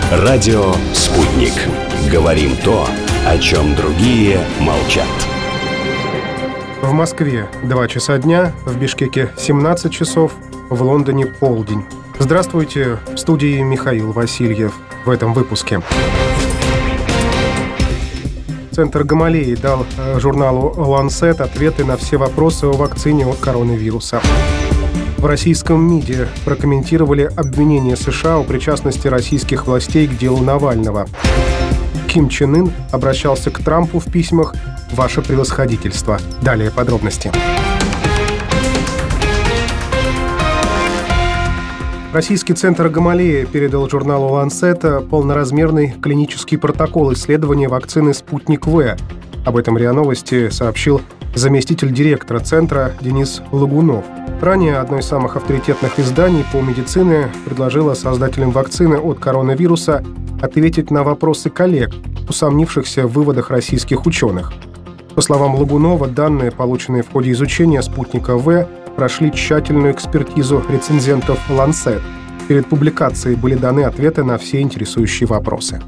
Радио «Спутник». Говорим то, о чем другие молчат. В Москве 2 часа дня, в Бишкеке 17 часов, в Лондоне полдень. Здравствуйте, в студии Михаил Васильев. В этом выпуске. Центр Гамалеи дал журналу «Ланцет» ответы на все вопросы о вакцине от коронавируса. В российском МИДе прокомментировали обвинение США о причастности российских властей к делу Навального. Ким Чен Ын обращался к Трампу в письмах: «Ваше превосходительство». Далее подробности. Российский центр Гамалеи передал журналу «Ланцет» полноразмерный клинический протокол исследования вакцины «Спутник В». Об этом РИА Новости сообщил заместитель директора центра Денис Лагунов. Ранее одно из самых авторитетных изданий по медицине предложило создателям вакцины от коронавируса ответить на вопросы коллег, усомнившихся в выводах российских ученых. По словам Лагунова, данные, полученные в ходе изучения спутника В, прошли тщательную экспертизу рецензентов «Ланцет». Перед публикацией были даны ответы на все интересующие вопросы.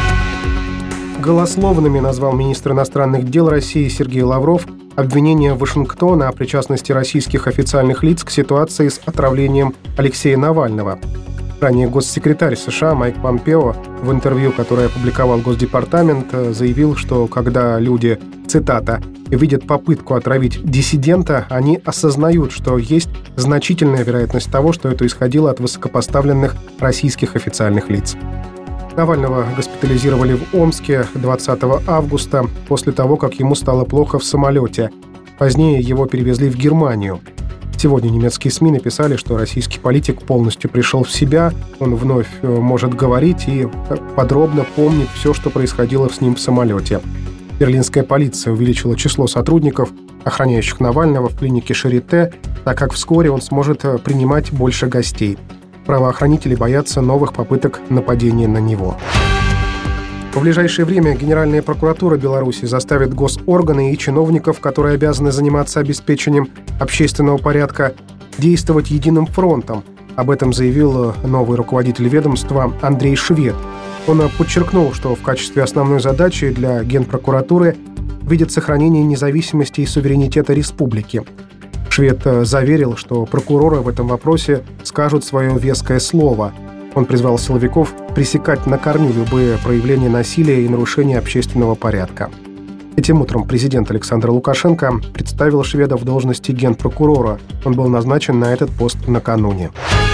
Голословными назвал министр иностранных дел России Сергей Лавров обвинения Вашингтона о причастности российских официальных лиц к ситуации с отравлением Алексея Навального. Ранее госсекретарь США Майк Помпео в интервью, которое опубликовал Госдепартамент, заявил, что когда люди, цитата, «видят попытку отравить диссидента, они осознают, что есть значительная вероятность того, что это исходило от высокопоставленных российских официальных лиц». Навального госпитализировали в Омске 20 августа после того, как ему стало плохо в самолете. Позднее его перевезли в Германию. Сегодня немецкие СМИ написали, что российский политик полностью пришел в себя, он вновь может говорить и подробно помнит все, что происходило с ним в самолете. Берлинская полиция увеличила число сотрудников, охраняющих Навального в клинике Шарите, так как вскоре он сможет принимать больше гостей. Правоохранители боятся новых попыток нападения на него. В ближайшее время Генеральная прокуратура Беларуси заставит госорганы и чиновников, которые обязаны заниматься обеспечением общественного порядка, действовать единым фронтом. Об этом заявил новый руководитель ведомства Андрей Швед. Он подчеркнул, что в качестве основной задачи для Генпрокуратуры видит сохранение независимости и суверенитета республики. Швед заверил, что прокуроры в этом вопросе скажут свое веское слово. Он призвал силовиков пресекать на корню любые проявления насилия и нарушения общественного порядка. Этим утром президент Александр Лукашенко представил Шведа в должности генпрокурора. Он был назначен на этот пост накануне.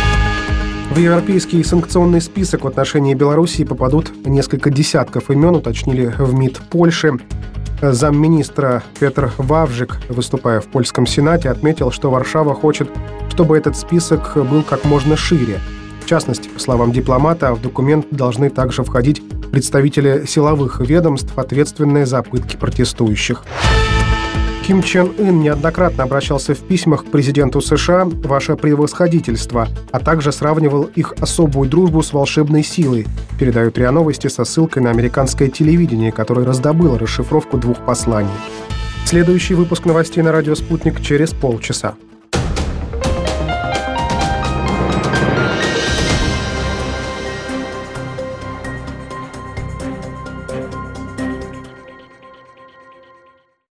В европейский санкционный список в отношении Белоруссии попадут несколько десятков имен, уточнили в МИД Польши. Замминистра Петр Вавжик, выступая в польском Сенате, отметил, что Варшава хочет, чтобы этот список был как можно шире. В частности, по словам дипломата, в документ должны также входить представители силовых ведомств, ответственные за пытки протестующих. Ким Чен Ын неоднократно обращался в письмах к президенту США «Ваше превосходительство», а также сравнивал их особую дружбу с волшебной силой, передают РИА Новости со ссылкой на американское телевидение, которое раздобыло расшифровку 2 посланий. Следующий выпуск новостей на радио «Спутник» через полчаса.